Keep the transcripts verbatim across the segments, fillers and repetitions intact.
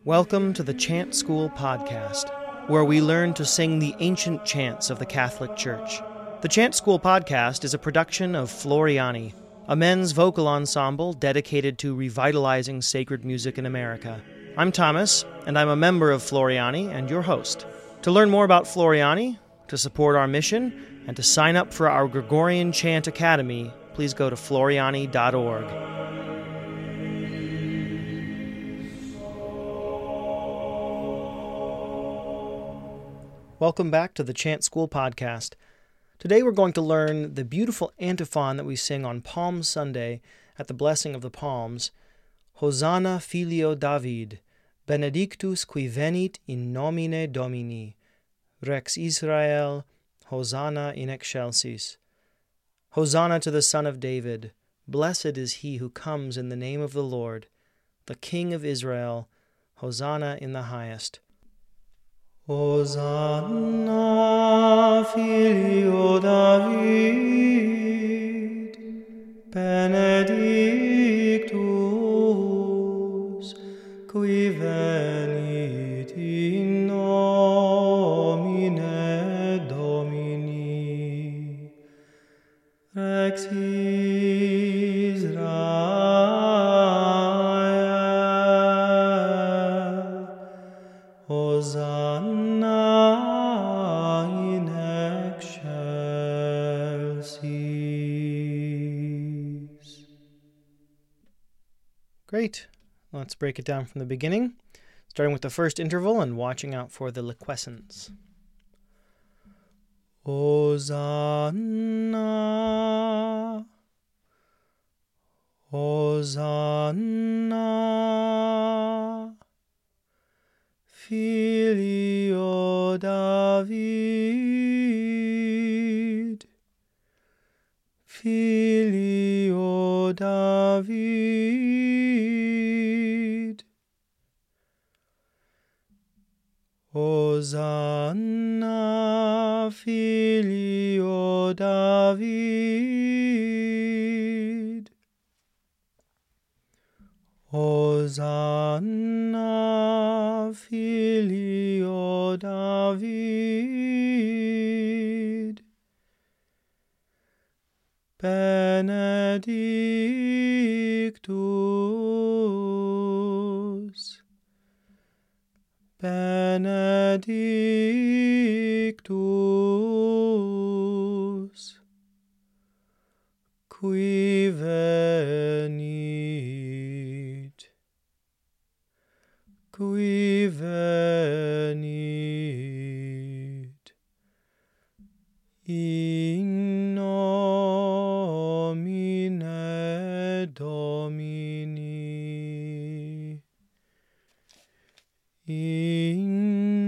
Welcome to the Chant School podcast, where we learn to sing the ancient chants of the Catholic Church. The Chant School podcast is a production of Floriani, a men's vocal ensemble dedicated to revitalizing sacred music in America. I'm Thomas, and I'm a member of Floriani and your host. To learn more about Floriani, to support our mission, and to sign up for our Gregorian Chant Academy, please go to floriani dot org. Welcome back to the Chant School podcast. Today we're going to learn the beautiful antiphon that we sing on Palm Sunday at the Blessing of the Palms. Hosanna filio David, benedictus qui venit in nomine Domini, Rex Israel, Hosanna in excelsis. Hosanna to the Son of David, blessed is he who comes in the name of the Lord, the King of Israel, Hosanna in the highest. Hosanna filio David, benedictus qui venit in nomine Domini, Rex Israel, Hosanna in excelsis. Great. Let's break it down from the beginning, starting with the first interval and watching out for the liquescence. Hosanna, Hosanna, filio David, filio David, Hosanna filio David, Hosanna filio David, benedictus, benedictus, qui venit, qui venit in nomine Domini, in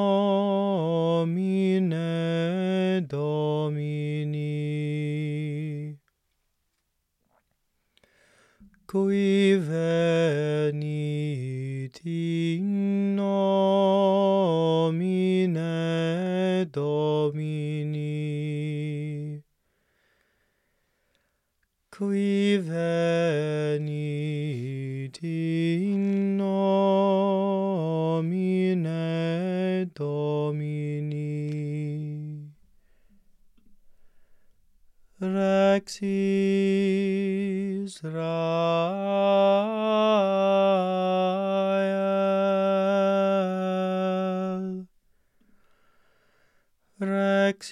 nomine Domini, qui venit in nomine Domini, qui venit in nomine Domini, Rex Israel, Rex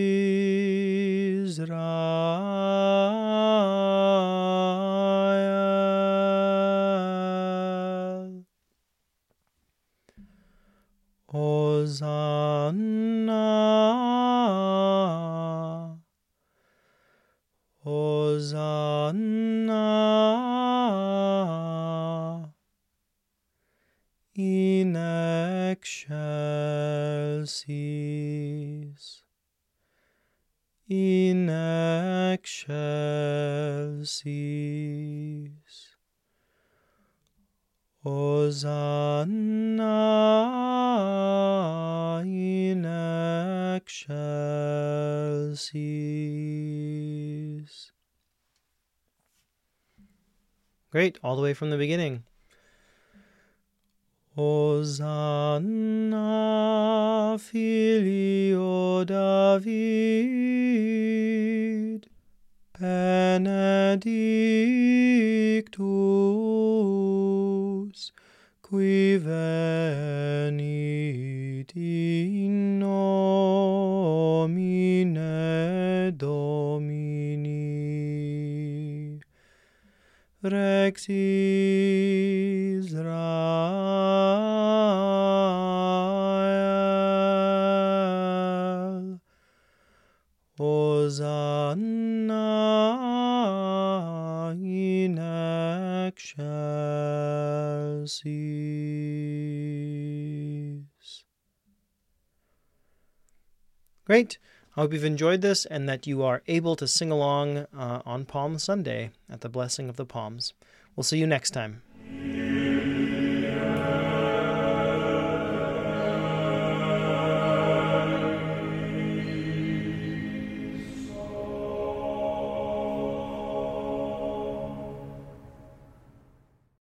Israel, Hosanna, Hosanna in excelsis, in excelsis, Hosanna in excelsis. Great, all the way from the beginning. Hosanna, Filio David, benedictus, qui venit in nomine Domini. Rex Israel, Hosanna in excelsis. Great. I hope you've enjoyed this and that you are able to sing along uh, on Palm Sunday at the Blessing of the Palms. We'll see you next time.